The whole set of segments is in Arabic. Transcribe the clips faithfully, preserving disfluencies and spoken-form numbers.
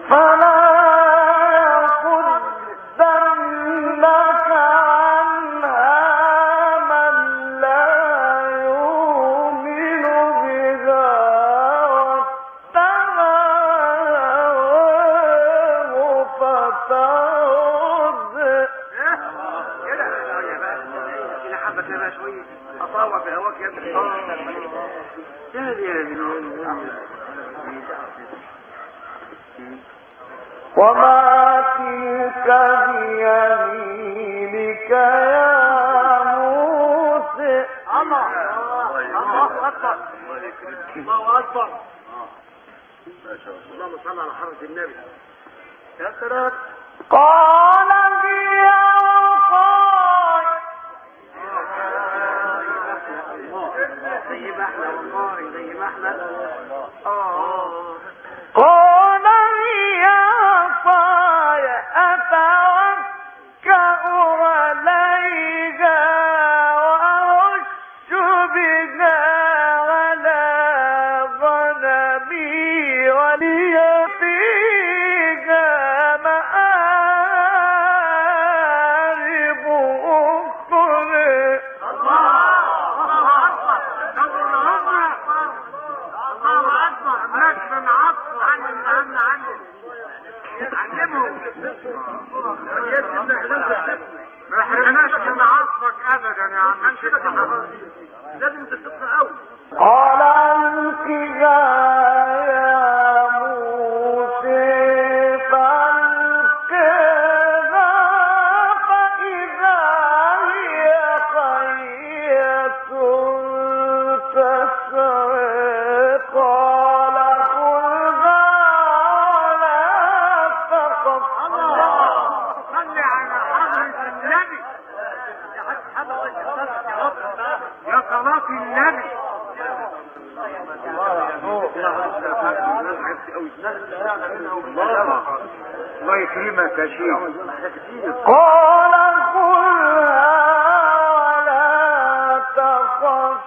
وما تلك بيمينك يا موسى. الله الله أكبر الله أكبر. اللهم صل على حضرة النبي. يا سلام. قال هي عصاي. زي ما احنا والله زي ما احنا. اه قال هي عصاي أتوكأ عليها وأهش بها على غنمي ولي فيها مآرب أخرى. ما حرمناش من عطفك ابدا يا عم الشيخ. لازم تستطيع قوي. قال ألقها يا موسى فألقها فإذا هي حية تسعى. قال خذها ولا تخف. صلي على حضرة النبي يا صلاة النبي. الله يكرمك يا شيخ. قال خذها ولا تخف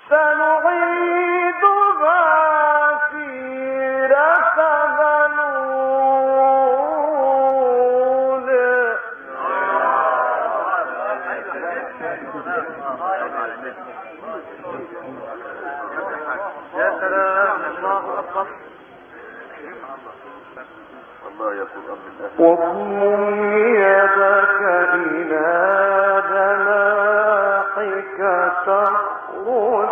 سنعيدها سيرتها الأولى. يا سلام الله أكبر. واضم يدك إلى جناحك تخرج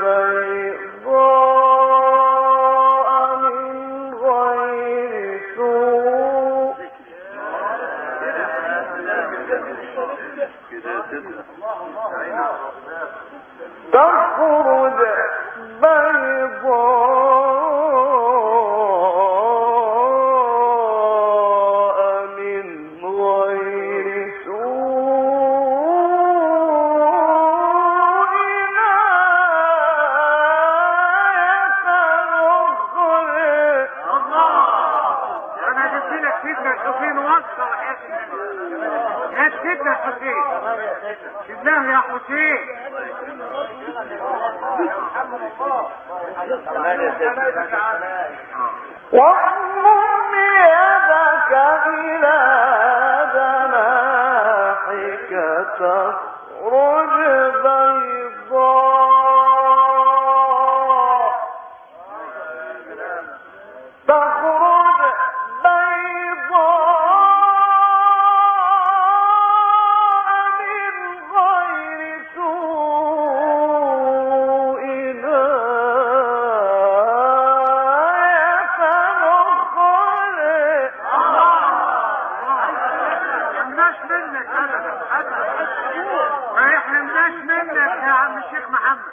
بيضاء من غير سوء. تخرج بيضاء من غير سوء آية أخرى. أنا جبت لك سيدنا الحسين وصفة وحياة النبي. هات سيدنا الحسين. بالله يا حسين. واضم يدك إلى جناحك تخرج بيضاء تخرج بيضاء من غير سوء آية أخرى. حرمناش منك ابدا ابدا. ما يحرمناش منك يا عم الشيخ محمد.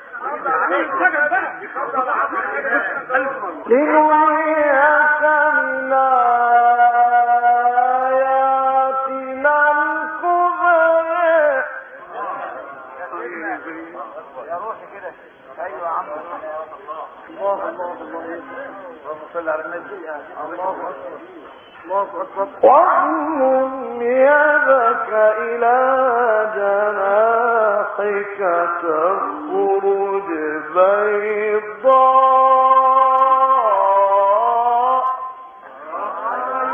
لنريك من آياتنا الكبرى. يا روحي كده. ايوه يا عم. الله الله الله. اللهم صل على النبي. الله اكبر الله اكبر. واضم يدك إلى جناحك تخرج بيضاء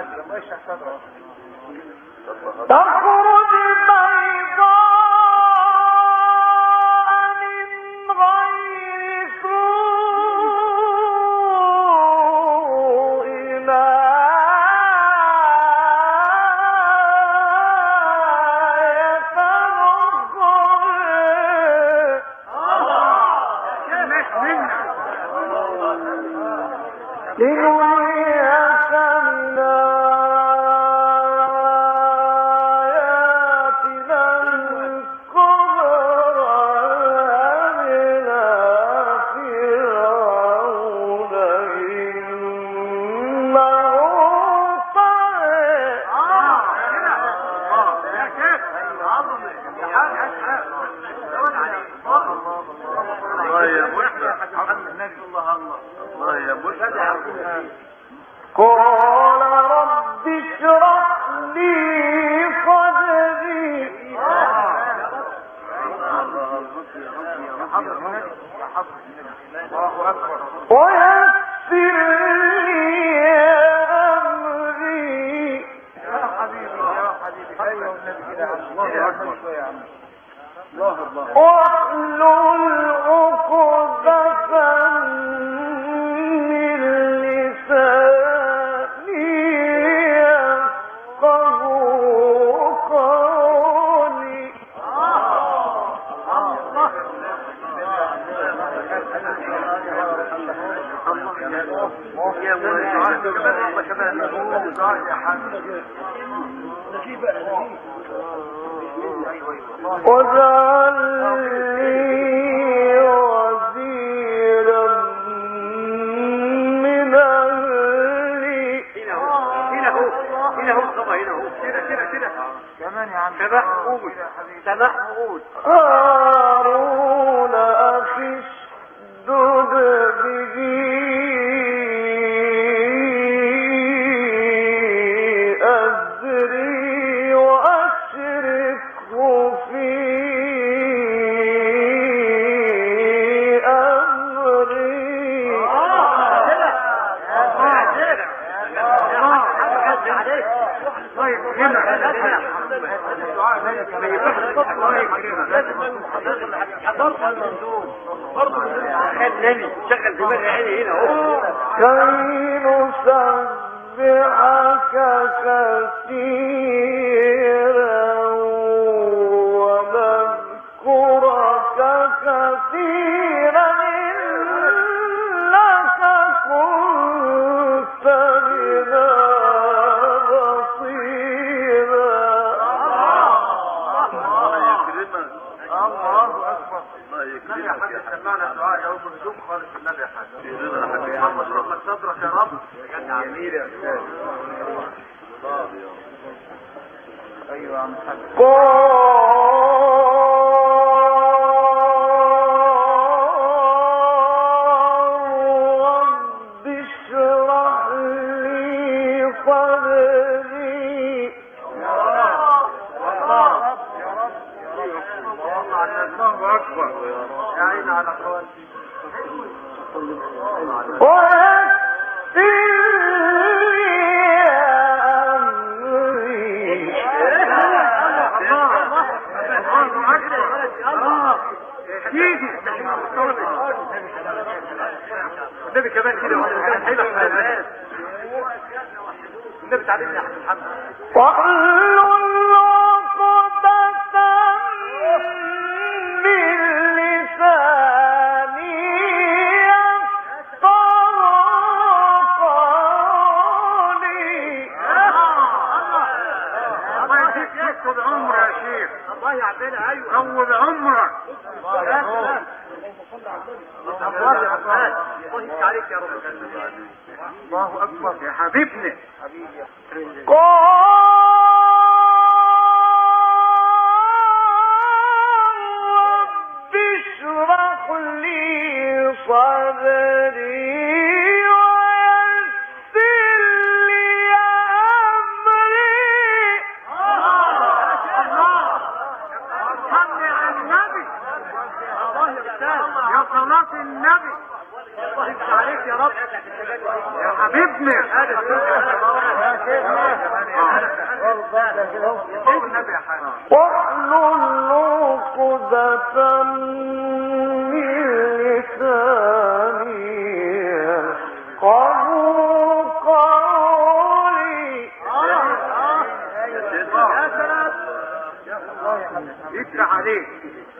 تخرج بيضاء من غير سوء لا يترقب لنريك من آياتنا الكبرى إلى فرعون إنه قال رب اشرح لي صدري ويسر لي أمري واحلل عقدة من لساني يفقهوا قولي واجعل لي وزيرا من أهلي هنا هو هنا هو طبعا هنا هو كده كده كده كمان يا عم سبح قول سبح قول هارون أخي اشدد به أزري وأشركه في أمري طيب هنا خلاني شغل دماغي عيني هنا اهو كي نسبحك كثيرا ونذكرك كثيرا إنك كنت بنا بصيرا الله اكبر النبي يا حاج سمعنا دعاء يوم الجمعه خالص النبي يا حاج محمد رحمة صدرك يا رب جميل يا استاذ ايوه يا عم الحاج رب اشرح لي صدري الله اكبر يا عين على اخواتي ويسر لي أمري النبي كمان كده النبي تعلمنا يا حسن محمد واحلل عقدة من لساني يفقهوا قولي الله يديك يكتب عمر يا شيخ الله يعدلها ايوه طول عمرك الله يفتح عليك يا رب الله اكبر يا حبيبنا رب اشرح لي صدري ويسر لي أمري صل على النبي الله يا استاذ يا صلاة النبي الله عليك يا رب يا حبيبنا واحلل عقدة من لساني يفقهوا قولي. يا سلام يفتح عليك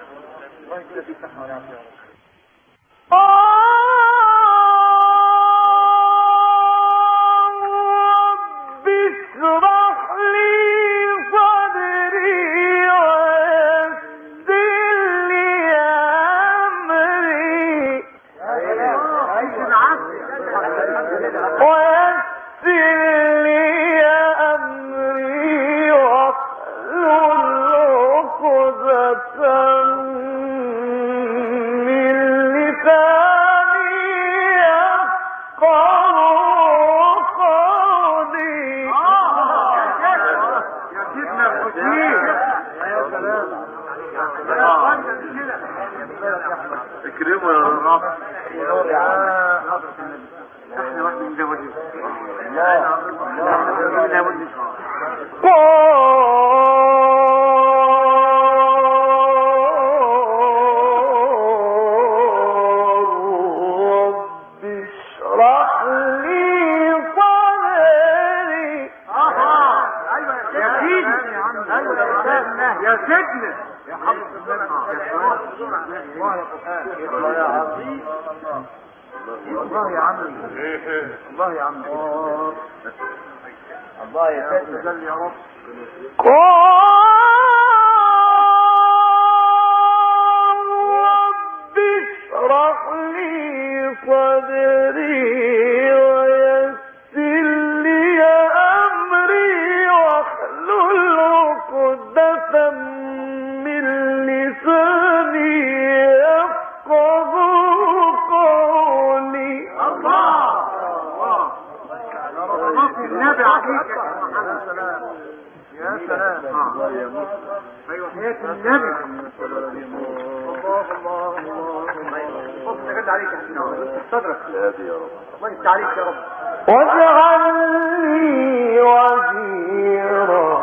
اكرمه يا رب. احنا واحد من ده وجه يا سيدنا يا حضرة الله يا قرآن الله يا عظيم الله يا عمي الله يا عمي الله يا سيدنا يا رب. رب اشرح لي صدري ويسر لي أمري واحلل عقدة من لساني يفقهوا قولي. الله الله النبي عليك يا سلام يا سلام. ايوه حياة النبي. الله الله الله بص جد عليك يا حسين صدرك يا رب. الله يفتح عليك يا رب. واجعل لي وزيرا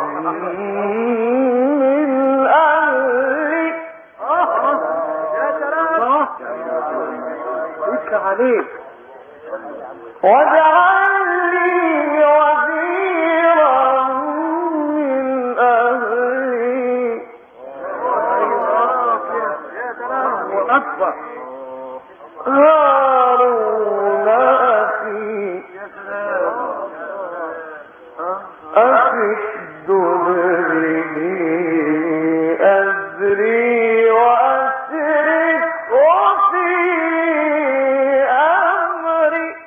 من أهلي. يا سلام يفتح عليك. واجعل لي وزيرا من أهلي. يا سلام وأكبر هارون أخي يا سلام أشد به أزري وأشركه في أمري.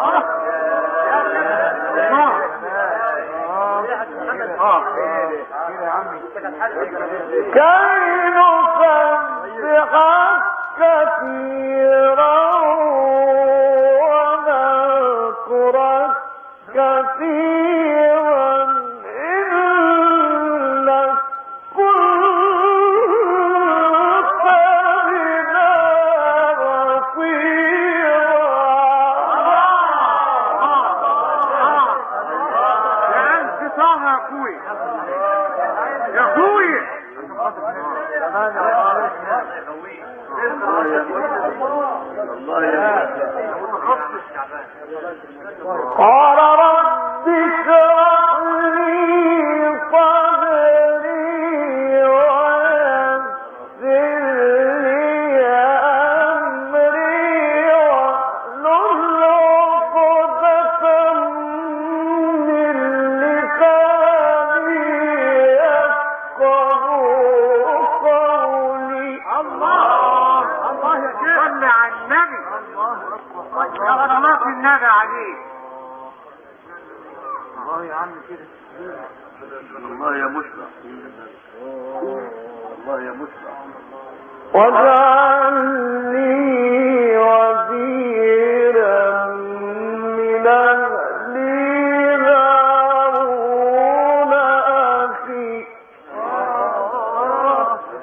كي نسبحك كثيرا ونذكرك كثيرا إنك كنت بنا بصيرا. يا أنت طه يا أخوي يا أخوي قال رب اشرح لي صدري ويسر لي أمري واحلل عقدة من لساني يفقهوا قولي. الله الله يا شيخ صل على النبي. يا غرامات النبي عليك. الله يا عم كده. الله يا مشرع الله يا مشرع. واجعل لي وزيرا من أهلي هارون أخي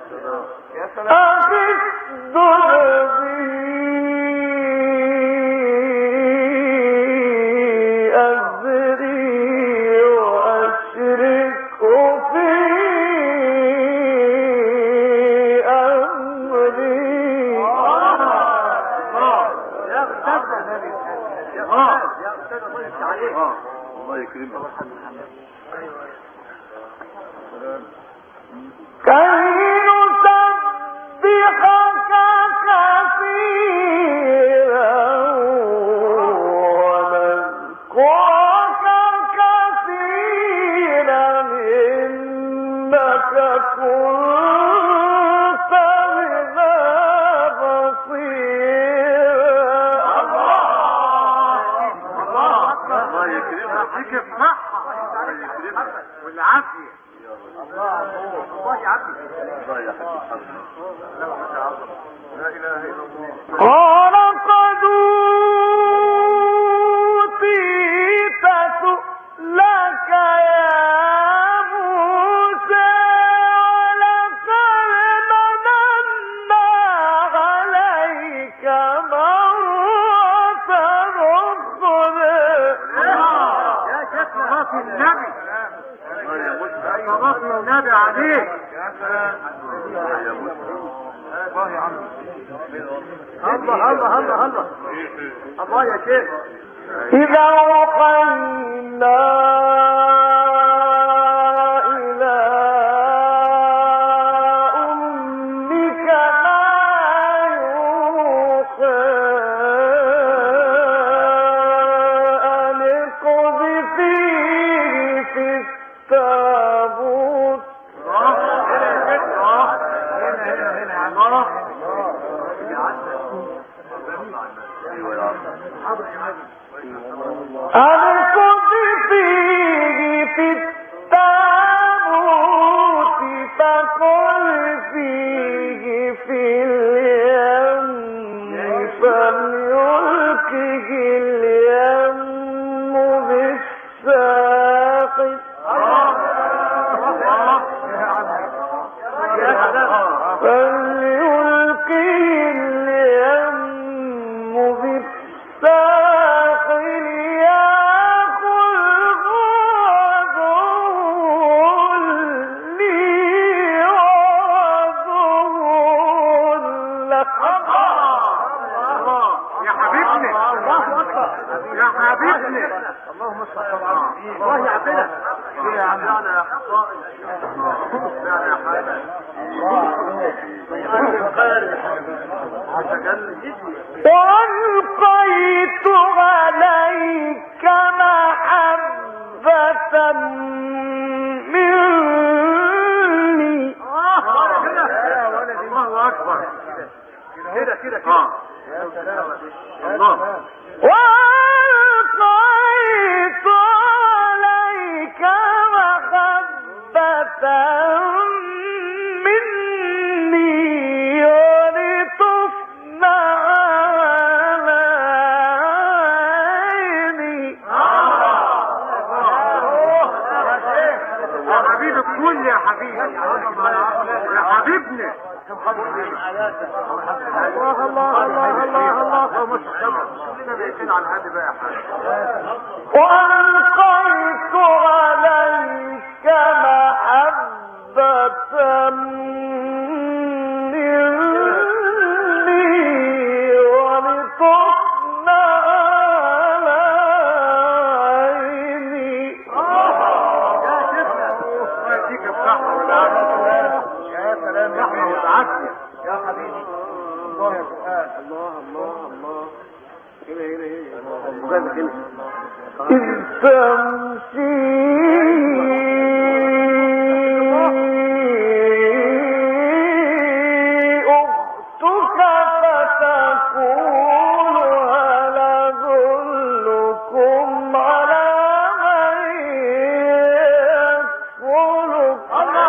يا سلام أشد به اه يا استاذ الله يفتح عليك. اه الله يكرمك. كي نسبحك كثيرا ونذكرك كثيرا إنك كنت بنا بصيرا. الله يكرمك. فيك الصحة والعافية. الله يعافيك. الله يحفظك. لا اله الا الله. قال قد أوتيت سؤلك يا موسى ولقد مننا عليك مرة أخرى. يا شيخ صلاة النبي. صلاة النبي عليك. يا سلام. يا مسلم. الله يا عم. الله الله الله الله. الله يا شيخ. إذا أوحينا إلى أمك ما يوحى أن اقذفيه في التابوت. ألقذ فيه في التابوت فقل فيه في اليم فليلقه اليم بالساقط فليلقه اليم بالساقط يأخذه عدو لي وعدو له. يا حبيبنا. يا حبيبنا. اللهم صل على الله. يعطينا يا عمنا يا حصائي. يا حبيبي. وألقيت عليك محبة مني. الله أكبر. كده كده كده. يا سلام. الله. وألقيت عليك محبة مني ولتصنع على عيني. يا حبيب الكل يا حبيبي. يا حبيبنا. الله الله الله الله الله. وألقيت عليك محبة مني ولتصنع على عيني. يا شيخنا الله يديك الصحة والعافية. يا سلام يا رحمة والعافية يا حبيبي. الله يا سؤال. الله الله الله. هنا هنا هنا هنا. إذ تمشي أختك فتقول هل أدلكم على من يكفلك.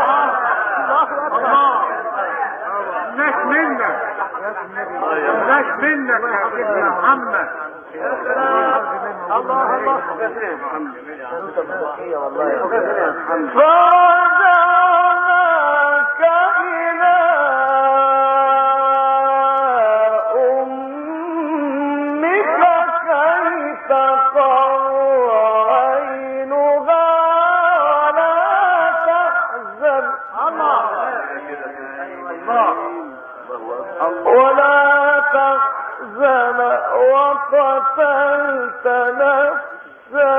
الناس منك. الناس منك يا سيدنا محمد. الله الله. فرجعناك إلى أمك كي تقر عينها ولا تحزن ولا تحزن وقتلت نفسا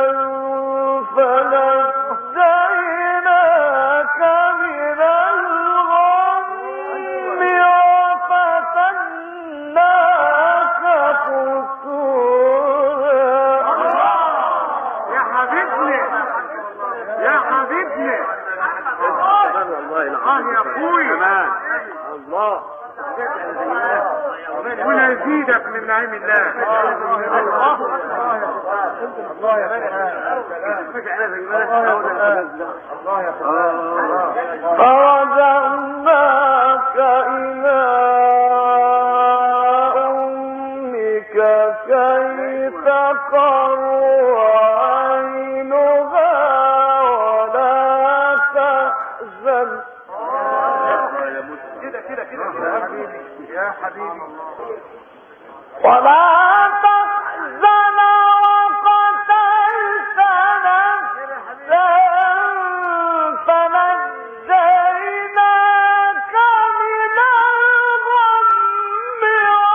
فنجيناك من الغم وفتناك فتونا. يا حبيبنا يا حبيبنا اه يا اخوي الله ولا يزيدك من نعيم الله. الله يا فرجعناك إلى أمك كي تقر عينها ولا تحزن. كده كده كده يا حبيبي يا حبيبي ولا تحزن وقتلت نفسا فنجيناك من الغم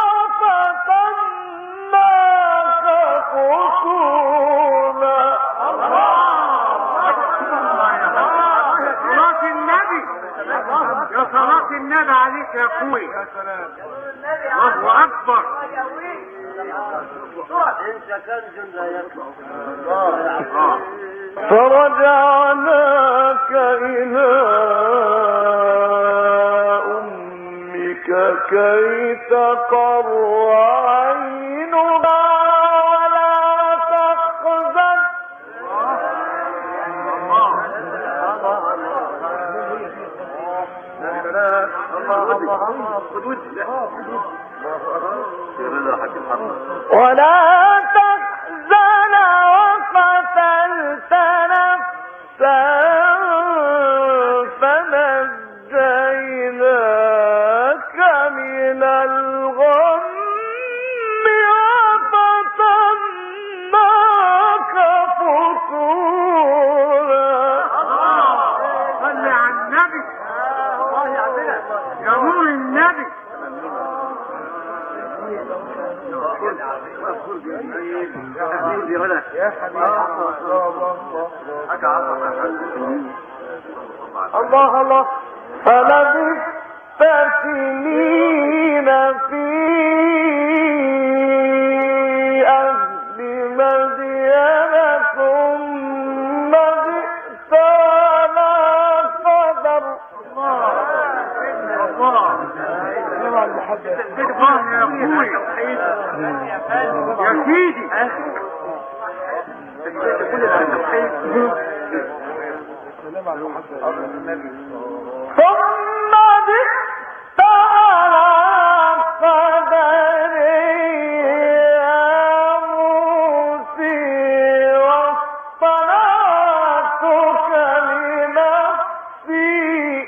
وفتناك فتونا. صلاة النبي يا صلاة النبي عليك يا اخوي. يا سلام الله اكبر. انت كنز لا يطلع. فرجعناك إلى أمك كي تقر عينها ولا تحزن. ولا تحزن وقتلت نفسا فنجيناك من الغم وفتناك فتونا. صل على النبي يا نور النبي. يا حبيبي الله الله. فلبثت سنين في أهل مدين ثم جئت على قدر. الله يا اخوي يا سيدي. ثم جئت على قدر يا موسي واصطنعتك لنفسي.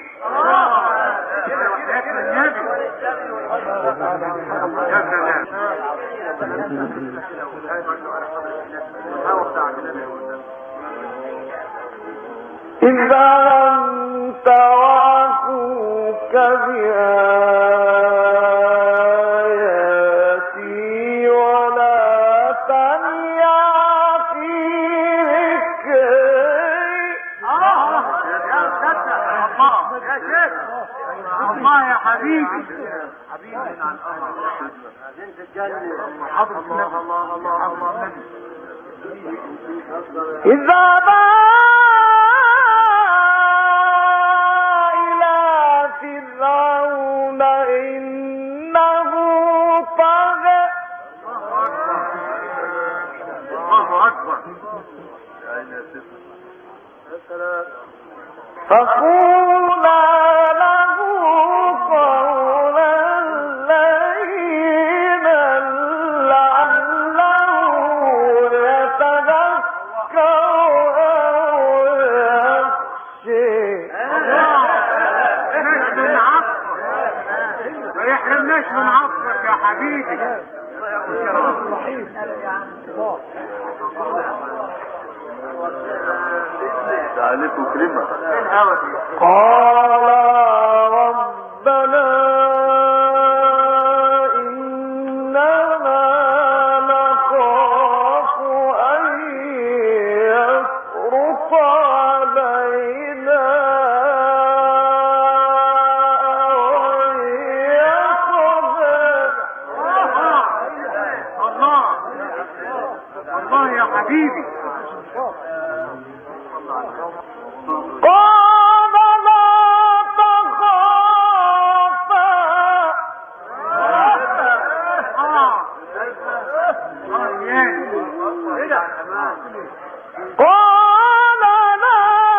إذا أنت وأخوك بآياتي ولا تنيا في ذكري. الله يا حبيبي حبيبي عن الله. انت تجنن. الله الله الله الله. إذا با إلى فرعون إنه طغى. الله اكبر. فقولا له قولا لينا لعله يتذكر أو يخشى. من عطفك ما يحرمناش من عطفك يا حبيبي. عليكم كلمة. قال ربنا إننا يا حبيبي. قال لا تخافا قال لا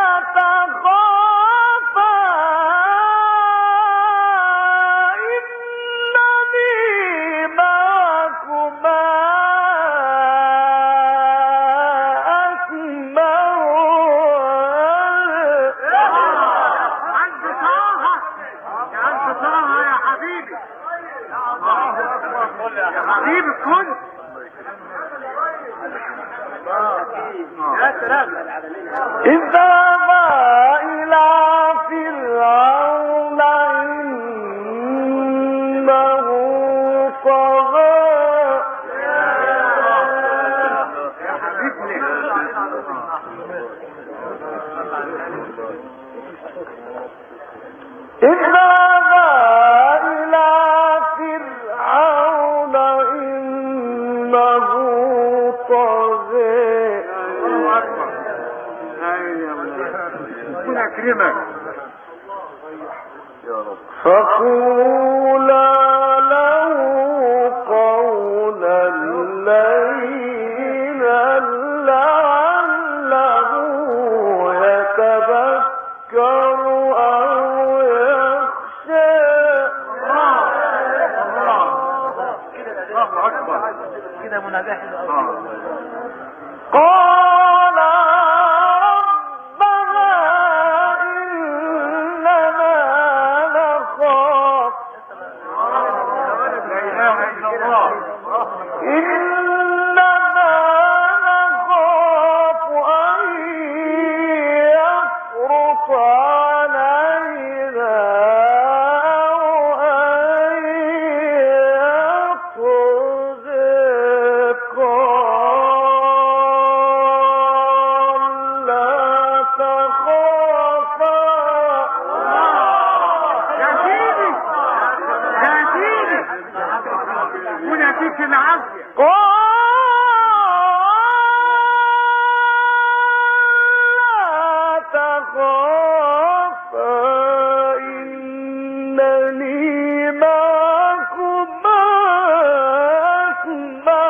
تخافا إنني معكما أسمع عند طه عند طه يا حبيبي. يا حبيبي كنت يا سلام. اذهبا إلى فرعون إنه طغى يا حبيبي. اذهبا إلى فرعون إنه طغى ربنا يكرمك. فقولا له قولا لينا لعله يتذكر أو يخشى. الله أكبر. كده مناجح. قال ربنا إننا نخاف لا إله إلا الله. إننا نخاف أن يفرط علينا أو أن يطغى. قال لا تخافا يا سيدي يا سيدي ربنا يديك العافية. لا تخافا إنني معكما أسمع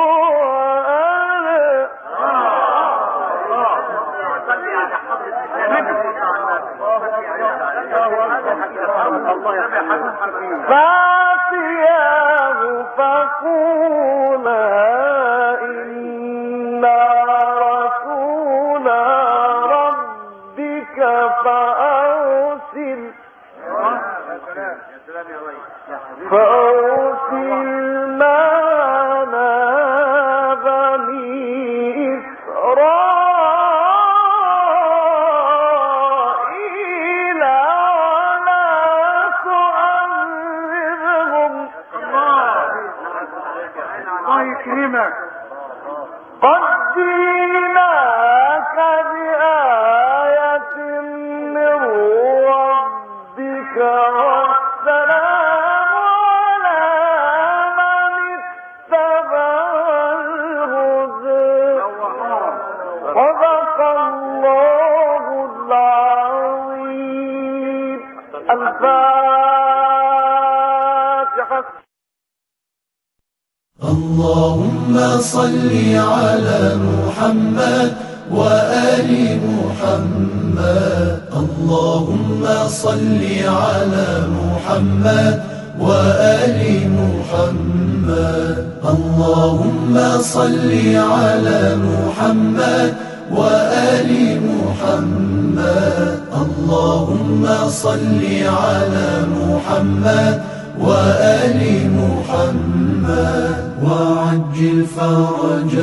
فاتياه فقولا إنا رسول ربك فأرسل فأرسل معنا بني إسرائيل ولا تعذبهم. الله يكرمك. قد جئناك بآية من ربك والسلام على من اتبع الهدى. صدق الله العظيم. الفاتحة. اللهم صل على محمد وآل محمد. اللهم صل على محمد وآل محمد. اللهم صل على محمد وآل محمد. اللهم صل على محمد وآل محمد وعجل فرجا